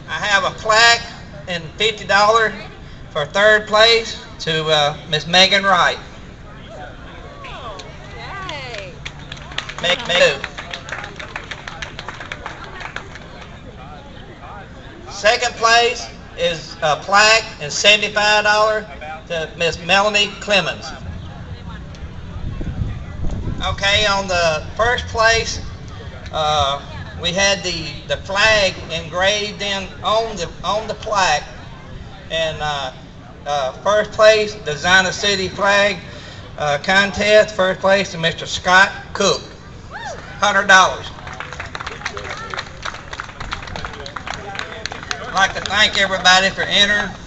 I have a plaque and $50 for third place to Miss Megan Wright. Yay. Make two. Second place is a plaque and $75 to Miss Melanie Clemens. Okay, on the first place, we had the flag engraved in on the plaque, and first place, Designer City flag contest. First place to Mr. Scott Cook, $100. I'd like to thank everybody for entering.